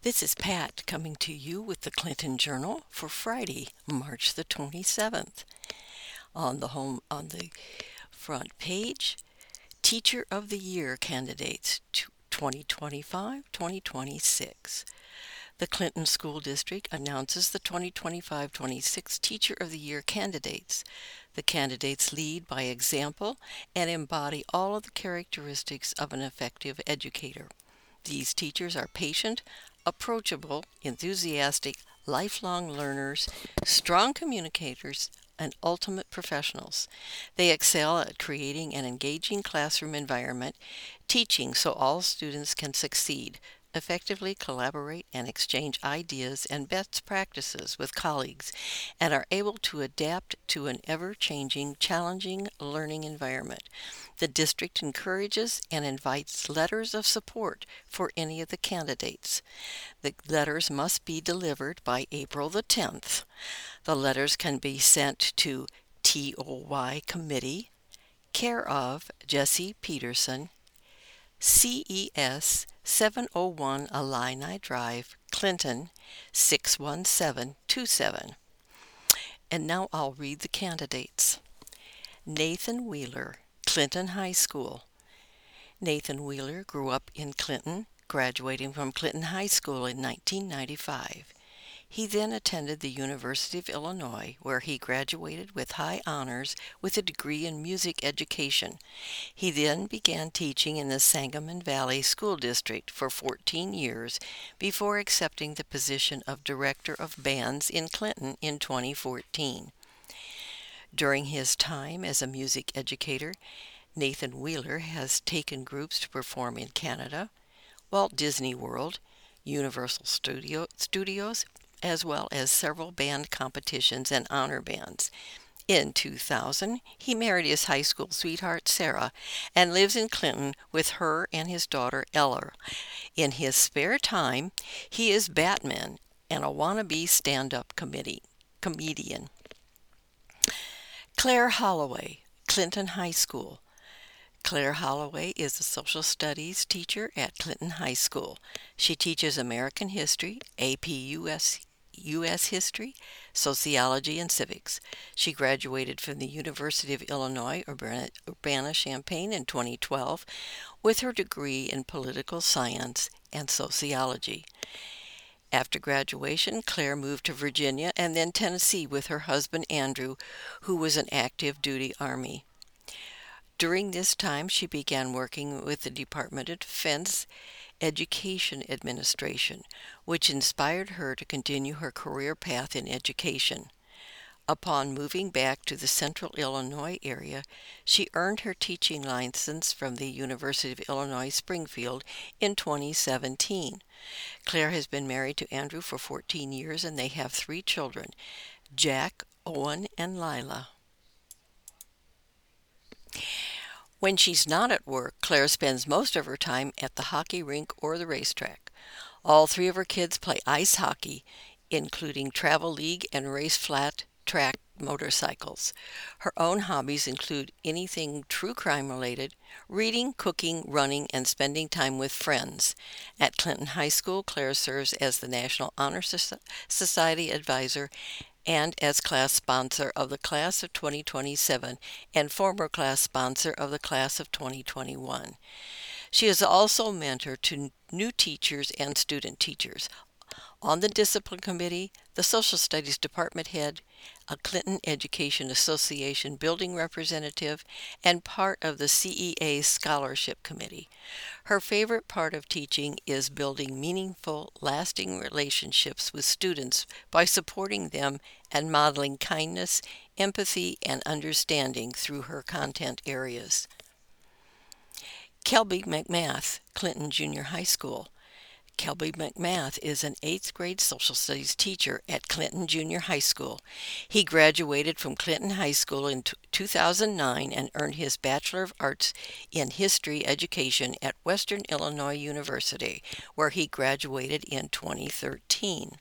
This is Pat coming to you with the Clinton Journal for Friday, March the 27th. On the front page, Teacher of the Year candidates 2025-2026. The Clinton School District announces the 2025-26 Teacher of the Year candidates. The candidates lead by example and embody all of the characteristics of an effective educator. These teachers are patient, approachable, enthusiastic, lifelong learners, strong communicators, and ultimate professionals. They excel at creating an engaging classroom environment, teaching so all students can succeed, effectively collaborate and exchange ideas and best practices with colleagues, and are able to adapt to an ever-changing, challenging learning environment. The district encourages and invites letters of support for any of the candidates. The letters must be delivered by April the 10th. The letters can be sent to TOY Committee, care of Jesse Peterson, CES 701 Illini Drive, Clinton 61727. And now I'll read the candidates. Nathan Wheeler, Clinton High School. Nathan Wheeler grew up in Clinton, graduating from Clinton High School in 1995. He then attended the University of Illinois, where he graduated with high honors with a degree in music education. He then began teaching in the Sangamon Valley School District for 14 years before accepting the position of Director of Bands in Clinton in 2014. During his time as a music educator, Nathan Wheeler has taken groups to perform in Canada, Walt Disney World, Universal Studios, as well as several band competitions and honor bands. In 2000, he married his high school sweetheart, Sarah, and lives in Clinton with her and his daughter, Ella. In his spare time, he is Batman and a wannabe stand-up comedian. Claire Holloway, Clinton High School. Claire Holloway is a social studies teacher at Clinton High School. She teaches American history, AP US history, sociology, and civics. She graduated from the University of Illinois Urbana-Champaign in 2012 with her degree in political science and sociology. After graduation, Claire moved to Virginia and then Tennessee with her husband Andrew, who was an active duty Army. During this time, she began working with the Department of Defense Education Administration, which inspired her to continue her career path in education. Upon moving back to the central Illinois area, she earned her teaching license from the University of Illinois Springfield in 2017. Claire has been married to Andrew for 14 years and they have 3 children, Jack, Owen, and Lila. When she's not at work, Claire spends most of her time at the hockey rink or the racetrack. All 3 of her kids play ice hockey, including travel league and race flat track motorcycles. Her own hobbies include anything true crime related, reading, cooking, running, and spending time with friends. At Clinton High School, Claire serves as the National Honor Society advisor and as class sponsor of the class of 2027 and former class sponsor of the class of 2021. She is also mentor to new teachers and student teachers. On the Discipline Committee, the Social Studies Department head, a Clinton Education Association building representative, and part of the CEA Scholarship Committee. Her favorite part of teaching is building meaningful, lasting relationships with students by supporting them and modeling kindness, empathy, and understanding through her content areas. Kelby McMath, Clinton Junior High School. Kelby McMath is an 8th grade social studies teacher at Clinton Junior High School. He graduated from Clinton High School in 2009 and earned his Bachelor of Arts in History Education at Western Illinois University, where he graduated in 2013.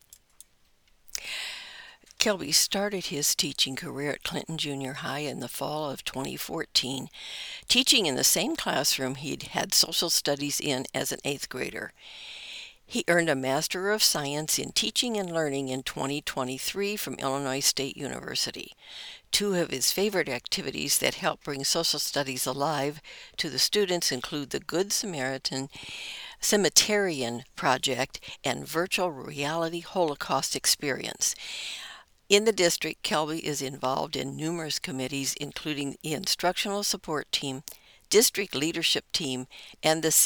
Kelby started his teaching career at Clinton Junior High in the fall of 2014, teaching in the same classroom he'd had social studies in as an 8th grader. He earned a Master of Science in Teaching and Learning in 2023 from Illinois State University. Two of his favorite activities that help bring social studies alive to the students include the Good Samaritan Cemeterian Project and Virtual Reality Holocaust Experience. In the district, Kelby is involved in numerous committees, including the Instructional Support Team, District Leadership Team, and the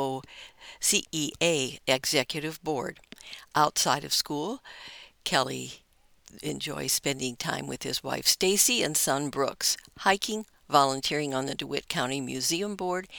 CEA Executive Board. Outside of school, Kelly enjoys spending time with his wife Stacy and son Brooks, hiking, volunteering on the DeWitt County Museum Board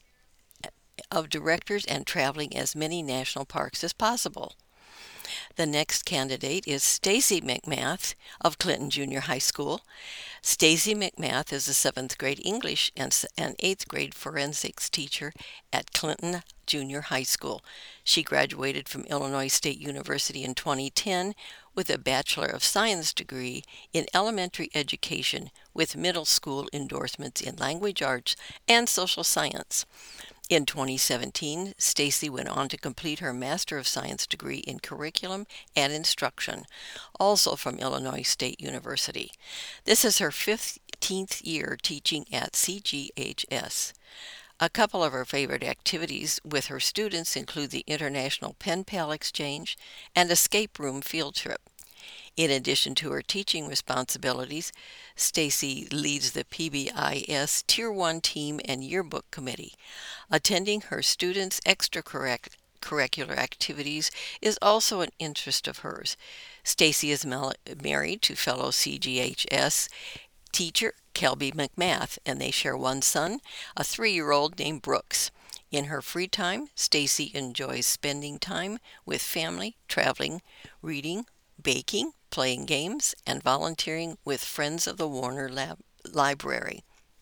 of Directors, and traveling as many national parks as possible. The next candidate is Stacy McMath of Clinton Junior High School. Stacy McMath is a 7th grade English and 8th grade forensics teacher at Clinton Junior High School. She graduated from Illinois State University in 2010 with a Bachelor of Science degree in elementary education with middle school endorsements in language arts and social science. In 2017, Stacy went on to complete her Master of Science degree in Curriculum and Instruction, also from Illinois State University. This is her 15th year teaching at CGHS. A couple of her favorite activities with her students include the International Pen Pal Exchange and Escape Room Field Trip. In addition to her teaching responsibilities, Stacy leads the PBIS Tier 1 team and yearbook committee. Attending her students' extracurricular activities is also an interest of hers. Stacy is married to fellow CGHS teacher Kelby McMath, and they share one son, a 3-year-old named Brooks. In her free time, Stacy enjoys spending time with family, traveling, reading, baking, playing games, and volunteering with Friends of the Warner Library.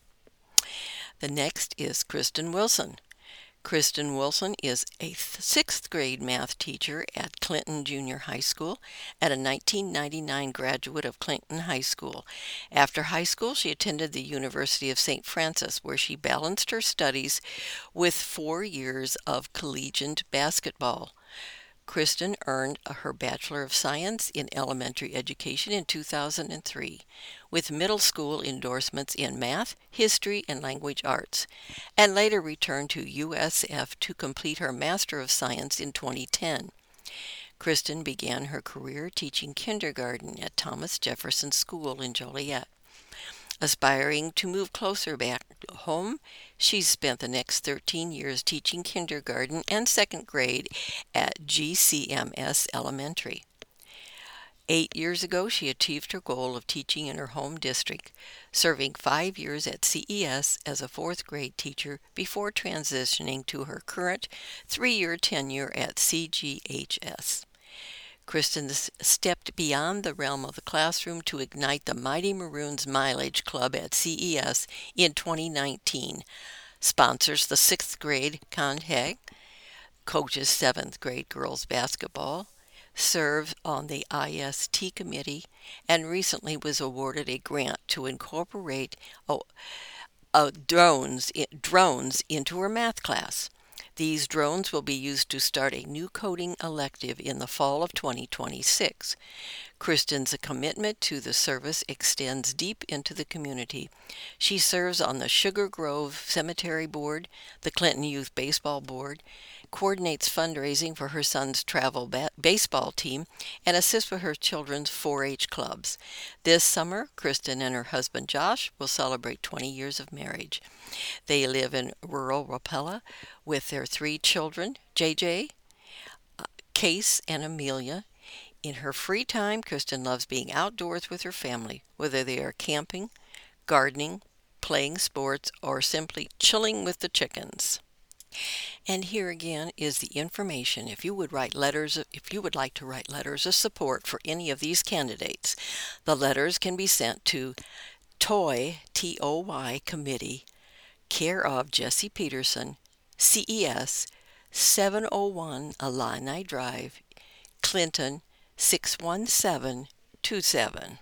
The next is Kristen Wilson. Kristen Wilson is a 6th grade math teacher at Clinton Junior High School and a 1999 graduate of Clinton High School. After high school, she attended the University of St. Francis, where she balanced her studies with 4 years of collegiate basketball. Kristen earned her Bachelor of Science in Elementary Education in 2003, with middle school endorsements in math, history, and language arts, and later returned to USF to complete her Master of Science in 2010. Kristen began her career teaching kindergarten at Thomas Jefferson School in Joliet. Aspiring to move closer back home, she's spent the next 13 years teaching kindergarten and 2nd grade at GCMS Elementary. 8 years ago, she achieved her goal of teaching in her home district, serving 5 years at CES as a 4th grade teacher before transitioning to her current 3-year tenure at CGHS. Kristen stepped beyond the realm of the classroom to ignite the Mighty Maroons Mileage Club at CES in 2019, sponsors the 6th grade CONTAG, coaches 7th grade girls basketball, serves on the IST committee, and recently was awarded a grant to incorporate drones into her math class. These drones will be used to start a new coding elective in the fall of 2026. Kristen's commitment to the service extends deep into the community. She serves on the Sugar Grove Cemetery Board, the Clinton Youth Baseball Board, coordinates fundraising for her son's travel baseball team, and assists with her children's 4-H clubs. This summer, Kristen and her husband Josh will celebrate 20 years of marriage. They live in rural Rapella with their 3 children, JJ, Case, and Amelia. In her free time, Kristen loves being outdoors with her family, whether they are camping, gardening, playing sports, or simply chilling with the chickens. And here again is the information if you would like to write letters of support for any of these candidates. The letters can be sent to TOY, T-O-Y, Committee, care of Jesse Peterson, CES, 701 Illini Drive, Clinton, 61727.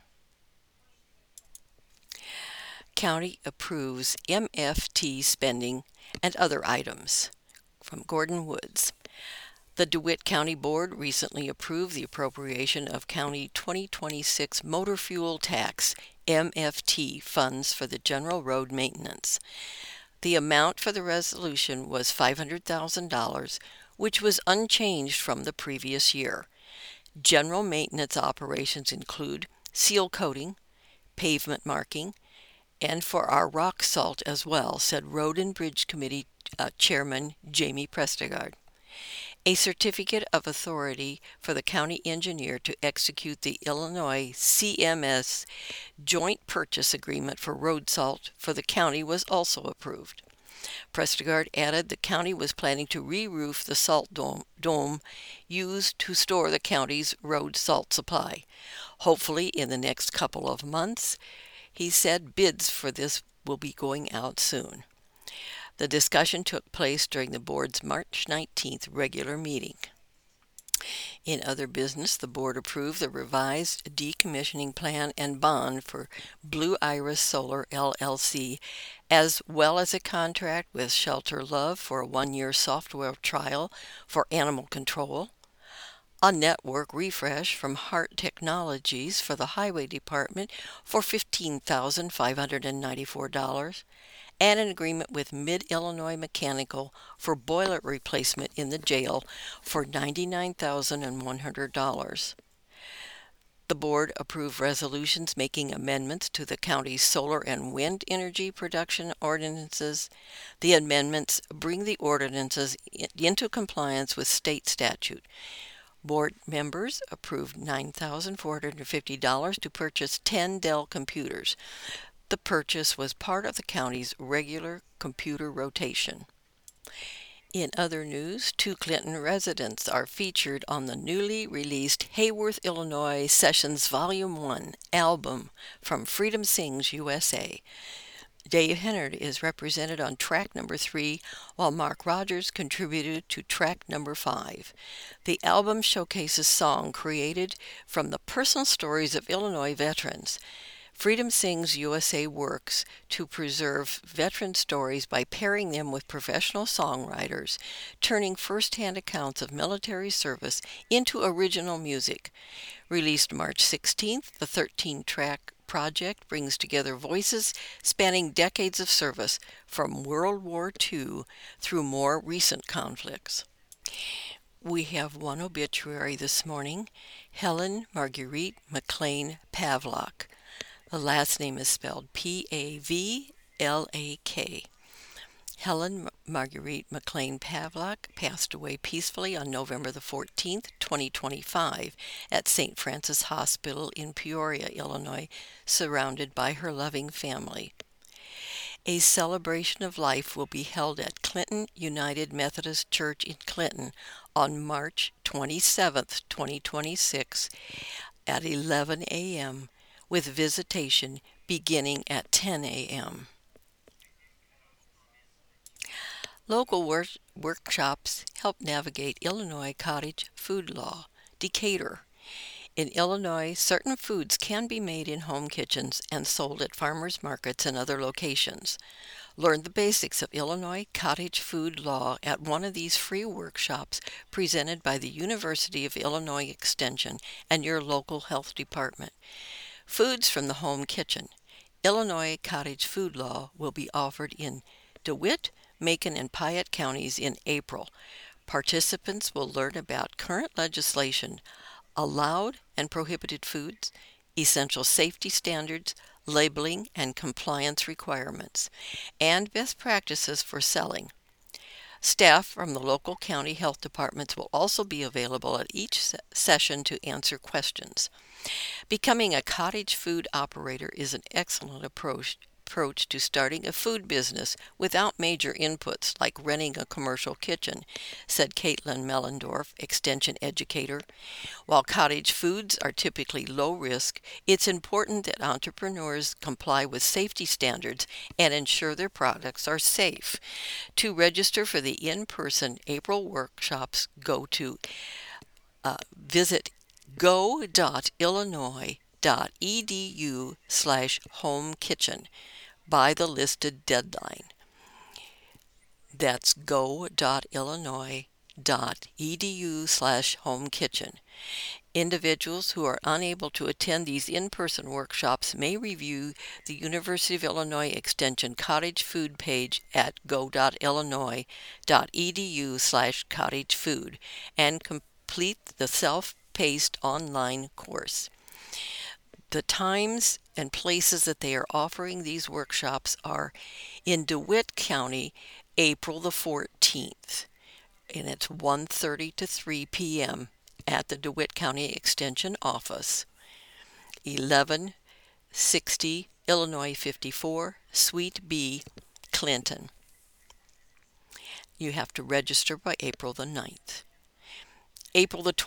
County approves MFT spending and other items. From Gordon Woods. The DeWitt County Board recently approved the appropriation of County 2026 Motor Fuel Tax MFT funds for the general road maintenance. The amount for the resolution was $500,000, which was unchanged from the previous year. General maintenance operations include seal coating, pavement marking, and for our rock salt as well, said Road and Bridge Committee Chairman Jamie Prestegard. A certificate of authority for the county engineer to execute the Illinois CMS joint purchase agreement for road salt for the county was also approved. Prestegard added the county was planning to re-roof the salt dome used to store the county's road salt supply. Hopefully in the next couple of months, he said bids for this will be going out soon. The discussion took place during the board's March 19th regular meeting. In other business, the board approved the revised decommissioning plan and bond for Blue Iris Solar LLC, as well as a contract with Shelter Love for a one-year software trial for animal control, a network refresh from Hart Technologies for the Highway Department for $15,594, and an agreement with Mid-Illinois Mechanical for boiler replacement in the jail for $99,100. The board approved resolutions making amendments to the county's solar and wind energy production ordinances. The amendments bring the ordinances into compliance with state statute. Board members approved $9,450 to purchase 10 Dell computers. The purchase was part of the county's regular computer rotation. In other news, 2 Clinton residents are featured on the newly released Hayworth, Illinois Sessions Volume 1 album from Freedom Sings USA. Dave Hennard is represented on track number 3, while Mark Rogers contributed to track number 5. The album showcases songs created from the personal stories of Illinois veterans. Freedom Sings USA works to preserve veteran stories by pairing them with professional songwriters, turning first-hand accounts of military service into original music. Released March 16th, the 13-track project brings together voices spanning decades of service, from World War II through more recent conflicts. We have one obituary this morning: Helen Marguerite McLean Pavlak. The last name is spelled Pavlak. Helen Marguerite McLean Pavlak passed away peacefully on November the 14th, 2025, at St. Francis Hospital in Peoria, Illinois, surrounded by her loving family. A celebration of life will be held at Clinton United Methodist Church in Clinton on March 27th, 2026, at 11 a.m., with visitation beginning at 10 a.m. Local workshops help navigate Illinois cottage food law. Decatur. In Illinois, certain foods can be made in home kitchens and sold at farmers markets and other locations. Learn the basics of Illinois cottage food law at one of these free workshops presented by the University of Illinois Extension and your local health department. Foods from the home kitchen. Illinois cottage food law will be offered in DeWitt, Macon, and Piatt counties in April. Participants will learn about current legislation, allowed and prohibited foods, essential safety standards, labeling and compliance requirements, and best practices for selling. Staff from the local county health departments will also be available at each session to answer questions. Becoming a cottage food operator is an excellent approach to starting a food business without major inputs like renting a commercial kitchen, said Caitlin Mellendorf, extension educator. While cottage foods are typically low risk, it's important that entrepreneurs comply with safety standards and ensure their products are safe. To register for the in-person April workshops, visit go.illinois.edu/homekitchen by the listed deadline. That's go.illinois.edu/homekitchen. home kitchen. Individuals who are unable to attend these in-person workshops may review the University of Illinois Extension Cottage Food page at go.illinois.edu/cottagefood and complete the self-paced online course. The times and places that they are offering these workshops are in DeWitt County, April the 14th, and it's 1:30 to 3 p.m. at the DeWitt County Extension Office, 1160 Illinois 54, Suite B, Clinton. You have to register by April the 9th. April the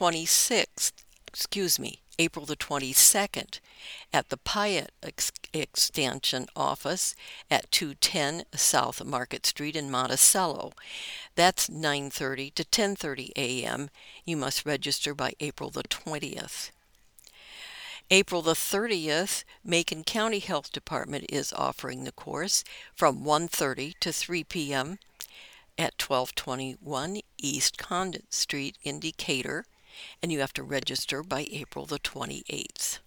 22nd at the Pyatt Extension Office at 210 South Market Street in Monticello. That's 9:30 to 10:30 a.m. You must register by April the 20th. April the 30th, Macon County Health Department is offering the course from 1:30 to 3 p.m. at 1221 East Condon Street in Decatur, and you have to register by April the 28th.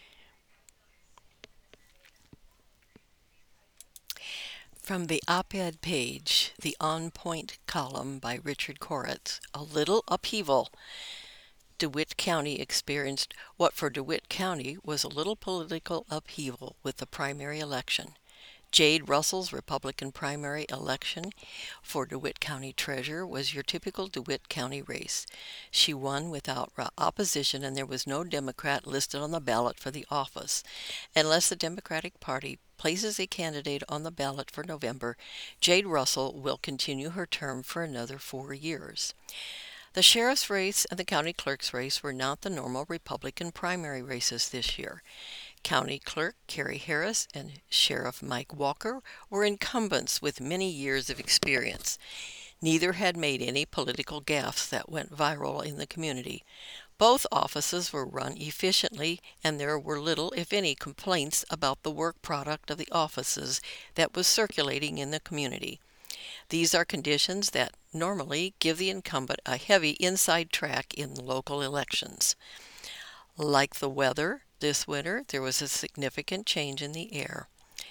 From the op-ed page, the On Point column by Richard Koretz, a little upheaval. DeWitt County experienced what for DeWitt County was a little political upheaval with the primary election. Jade Russell's Republican primary election for DeWitt County Treasurer was your typical DeWitt County race. She won without opposition, and there was no Democrat listed on the ballot for the office. Unless the Democratic Party places a candidate on the ballot for November, Jade Russell will continue her term for another 4 years. The sheriff's race and the county clerk's race were not the normal Republican primary races this year. County Clerk Carrie Harris and Sheriff Mike Walker were incumbents with many years of experience. Neither had made any political gaffes that went viral in the community. Both offices were run efficiently, and there were little, if any, complaints about the work product of the offices that was circulating in the community. These are conditions that normally give the incumbent a heavy inside track in local elections. Like the weather, this winter there was a significant change in the air.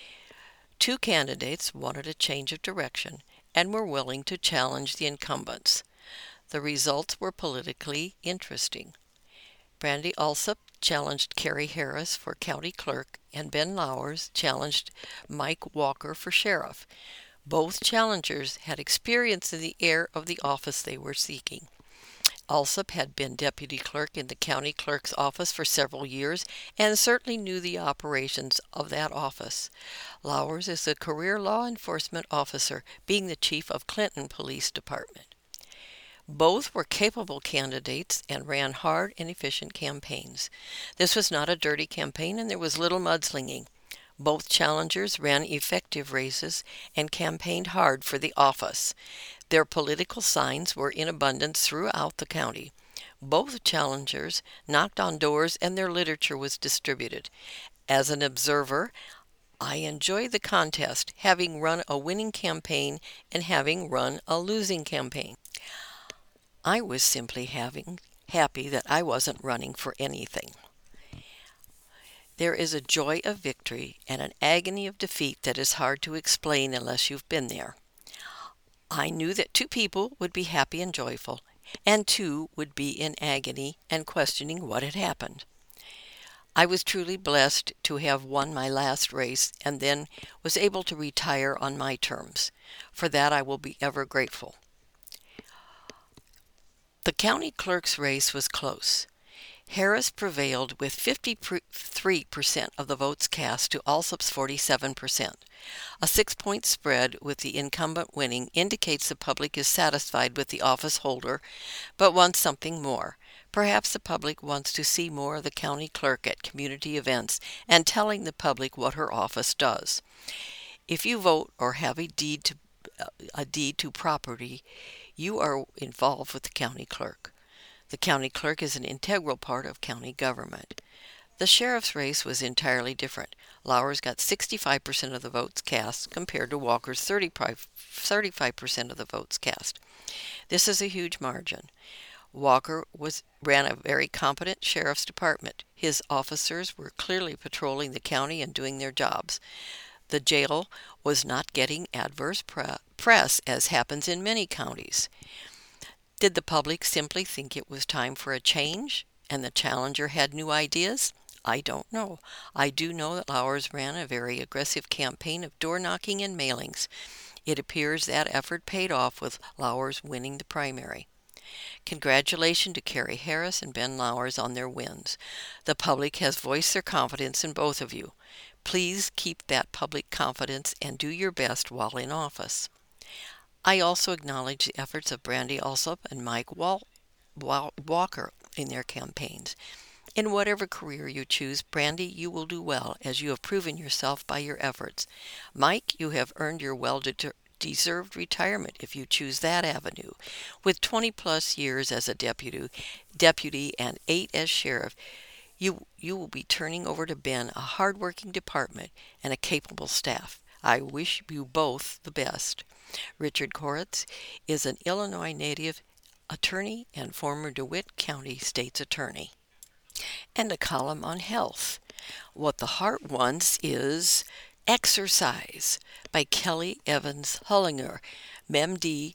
2 candidates wanted a change of direction and were willing to challenge the incumbents. The results were politically interesting. Brandy Alsop challenged Carrie Harris for county clerk, and Ben Lowers challenged Mike Walker for sheriff. Both challengers had experience in the area of the office they were seeking. Alsop had been deputy clerk in the county clerk's office for several years and certainly knew the operations of that office. Lowers is a career law enforcement officer, being the chief of Clinton Police Department. Both were capable candidates and ran hard and efficient campaigns. This was not a dirty campaign, and there was little mudslinging. Both challengers ran effective races and campaigned hard for the office. Their political signs were in abundance throughout the county. Both challengers knocked on doors, and their literature was distributed. As an observer, I enjoyed the contest, having run a winning campaign and having run a losing campaign. I was simply happy that I wasn't running for anything. There is a joy of victory and an agony of defeat that is hard to explain unless you've been there. I knew that 2 people would be happy and joyful, and 2 would be in agony and questioning what had happened. I was truly blessed to have won my last race and then was able to retire on my terms. For that I will be ever grateful. The county clerk's race was close. Harris prevailed with 53% of the votes cast to Alsop's 47%. A 6-point spread with the incumbent winning indicates the public is satisfied with the office holder, but wants something more. Perhaps the public wants to see more of the county clerk at community events and telling the public what her office does. If you vote or have a deed to property, you are involved with the county clerk. The county clerk is an integral part of county government. The sheriff's race was entirely different. Lowers got 65% of the votes cast compared to Walker's 35% of the votes cast. This is a huge margin. Walker ran a very competent sheriff's department. His officers were clearly patrolling the county and doing their jobs. The jail was not getting adverse press, as happens in many counties. Did the public simply think it was time for a change and the challenger had new ideas? I don't know. I do know that Lowers ran a very aggressive campaign of door knocking and mailings. It appears that effort paid off with Lowers winning the primary. Congratulations to Carrie Harris and Ben Lowers on their wins. The public has voiced their confidence in both of you. Please keep that public confidence and do your best while in office. I also acknowledge the efforts of Brandy Alsop and Mike Walker in their campaigns. In whatever career you choose, Brandy, you will do well, as you have proven yourself by your efforts. Mike, you have earned your well-deserved retirement if you choose that avenue. With 20 plus years as a deputy and 8 as sheriff, you will be turning over to Ben a hardworking department and a capable staff. I wish you both the best. Richard Koretz is an Illinois native attorney and former DeWitt County State's attorney. And a column on health. What the Heart Wants is Exercise by Kelly Evans Hullinger, MD,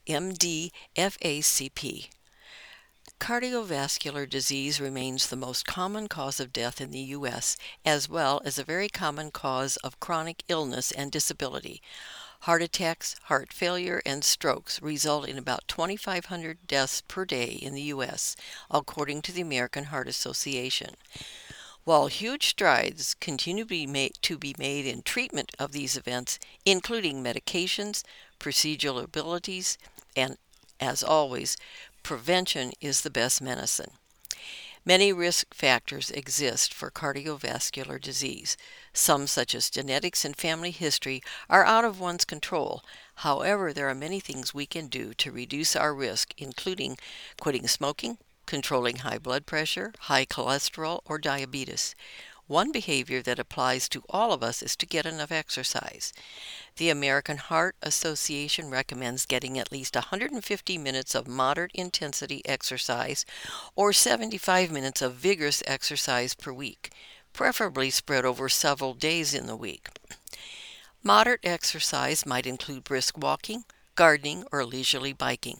FACP. Cardiovascular disease remains the most common cause of death in the U.S., as well as a very common cause of chronic illness and disability. Heart attacks, heart failure, and strokes result in about 2,500 deaths per day in the U.S., according to the American Heart Association. While huge strides continue to be made in treatment of these events, including medications, procedural abilities, and, as always, prevention is the best medicine. Many risk factors exist for cardiovascular disease. Some, such as genetics and family history, are out of one's control. However, there are many things we can do to reduce our risk, including quitting smoking, controlling high blood pressure, high cholesterol, or diabetes. One behavior that applies to all of us is to get enough exercise. The American Heart Association recommends getting at least 150 minutes of moderate intensity exercise or 75 minutes of vigorous exercise per week, preferably spread over several days in the week. Moderate exercise might include brisk walking, gardening, or leisurely biking.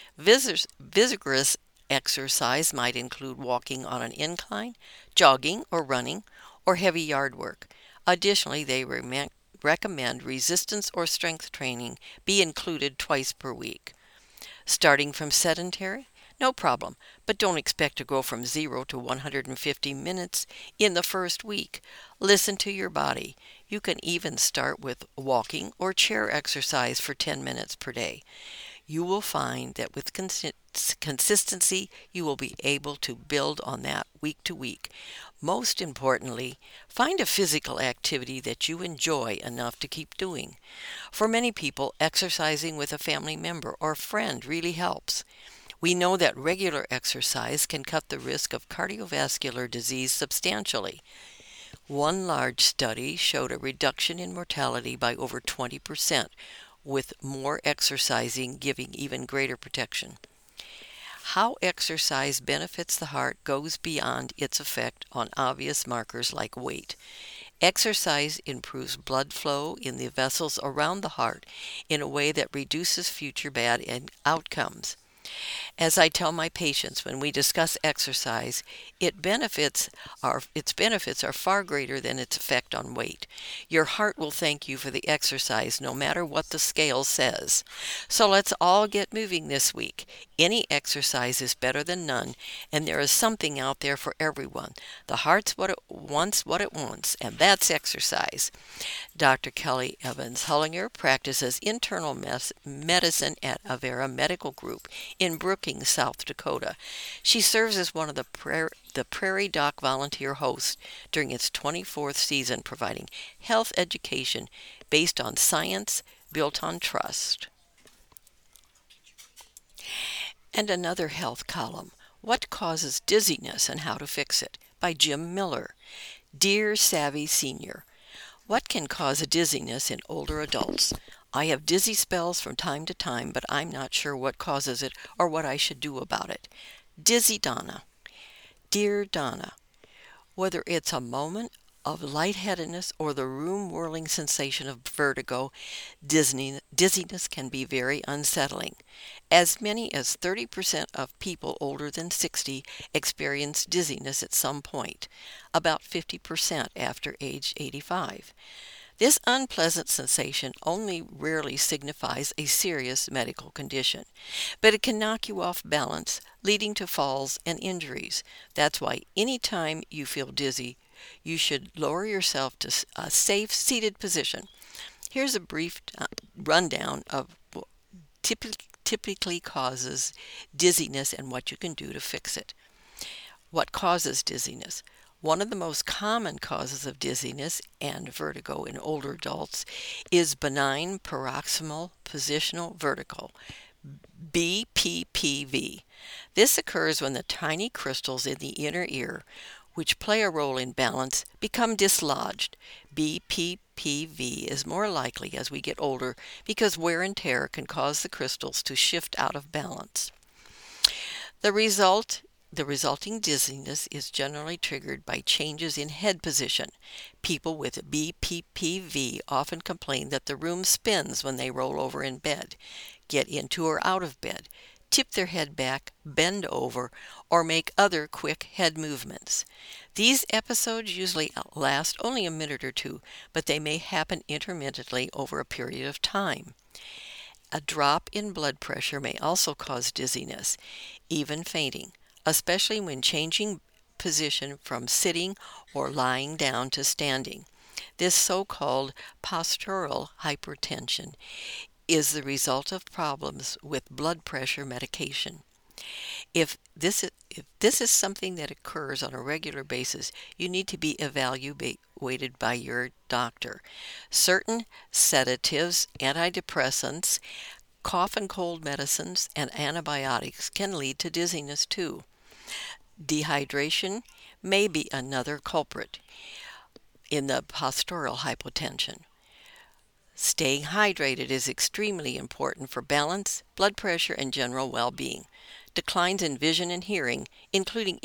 Vigorous exercise might include walking on an incline, jogging or running, or heavy yard work. Additionally, they recommend resistance or strength training be included twice per week. Starting from sedentary? No problem, but don't expect to go from 0 to 150 minutes in the first week. Listen to your body. You can even start with walking or chair exercise for 10 minutes per day. You will find that with consistency, you will be able to build on that week to week. Most importantly, find a physical activity that you enjoy enough to keep doing. For many people, exercising with a family member or friend really helps. We know that regular exercise can cut the risk of cardiovascular disease substantially. One large study showed a reduction in mortality by over 20%, with more exercising giving even greater protection. How exercise benefits the heart goes beyond its effect on obvious markers like weight. Exercise improves blood flow in the vessels around the heart in a way that reduces future bad outcomes. As I tell my patients when we discuss exercise, its benefits are far greater than its effect on weight. Your heart will thank you for the exercise no matter what the scale says. So let's all get moving this week. Any exercise is better than none, and there is something out there for everyone. The heart's what it wants, and that's exercise. Dr. Kelly Evans Hullinger practices internal medicine at Avera Medical Group in Brookings, South Dakota. She serves as one of the Prairie Doc volunteer hosts during its 24th season, providing health education based on science built on trust. And another health column, What Causes Dizziness and How to Fix It, by Jim Miller. Dear Savvy Senior, what can cause a dizziness in older adults? I have dizzy spells from time to time, but I'm not sure what causes it or what I should do about it. Dizzy Donna. Dear Donna, whether it's a moment of lightheadedness or the room whirling sensation of vertigo, dizziness can be very unsettling. As many as 30% of people older than 60 experience dizziness at some point, about 50% after age 85. This unpleasant sensation only rarely signifies a serious medical condition, but it can knock you off balance, leading to falls and injuries. That's why anytime you feel dizzy, you should lower yourself to a safe seated position. Here's a brief rundown of what typically causes dizziness and what you can do to fix it. What causes dizziness? One of the most common causes of dizziness and vertigo in older adults is benign paroxysmal positional vertigo, BPPV. This occurs when the tiny crystals in the inner ear, which play a role in balance, become dislodged. BPPV is more likely as we get older because wear and tear can cause the crystals to shift out of balance. The resulting dizziness is generally triggered by changes in head position. People with BPPV often complain that the room spins when they roll over in bed, get into or out of bed, tip their head back, bend over, or make other quick head movements. These episodes usually last only a minute or two, but they may happen intermittently over a period of time. A drop in blood pressure may also cause dizziness, even fainting, especially when changing position from sitting or lying down to standing. This so-called postural hypertension is the result of problems with blood pressure medication. If this is something that occurs on a regular basis, you need to be evaluated by your doctor. Certain sedatives, antidepressants, cough and cold medicines, and antibiotics can lead to dizziness too. Dehydration may be another culprit in the postural hypotension. Staying hydrated is extremely important for balance, blood pressure, and general well-being. Declines in vision and hearing, including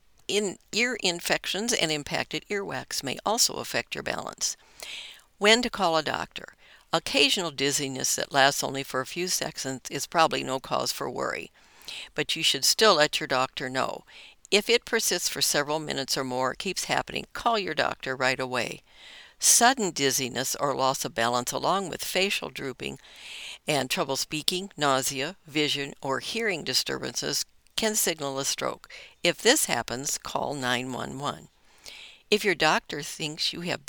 ear infections and impacted earwax, may also affect your balance. When to call a doctor? Occasional dizziness that lasts only for a few seconds is probably no cause for worry, but you should still let your doctor know. If it persists for several minutes or more, it keeps happening, call your doctor right away. Sudden dizziness or loss of balance, along with facial drooping and trouble speaking, nausea, vision, or hearing disturbances, can signal a stroke. If this happens, call 911. If your doctor thinks you have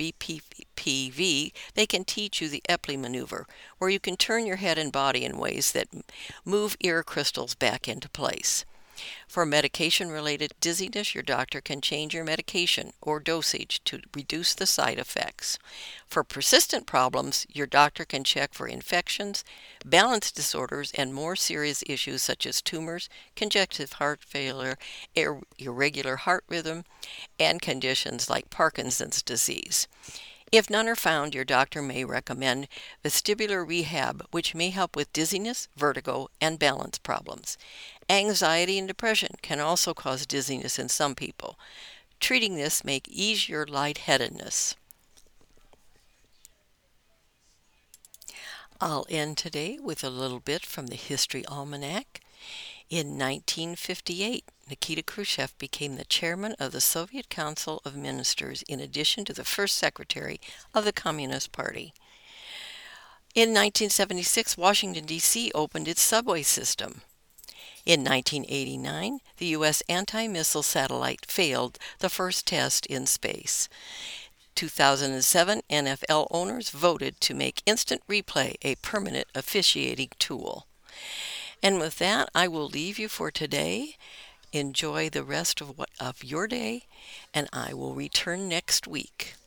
BPPV, they can teach you the Epley maneuver, where you can turn your head and body in ways that move ear crystals back into place. For medication-related dizziness, your doctor can change your medication or dosage to reduce the side effects. For persistent problems, your doctor can check for infections, balance disorders, and more serious issues such as tumors, congestive heart failure, irregular heart rhythm, and conditions like Parkinson's disease. If none are found, your doctor may recommend vestibular rehab, which may help with dizziness, vertigo, and balance problems. Anxiety and depression can also cause dizziness in some people. Treating this may ease your lightheadedness. I'll end today with a little bit from the History Almanac. In 1958, Nikita Khrushchev became the chairman of the Soviet Council of Ministers in addition to the first secretary of the Communist Party. In 1976, Washington, D.C. opened its subway system. In 1989, the U.S. anti-missile satellite failed the first test in space. 2007, NFL owners voted to make instant replay a permanent officiating tool. And with that, I will leave you for today. Enjoy the rest of your day, and I will return next week.